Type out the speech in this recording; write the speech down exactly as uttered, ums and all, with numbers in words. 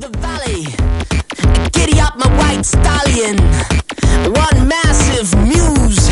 the valley. Giddy up my white stallion. One massive muse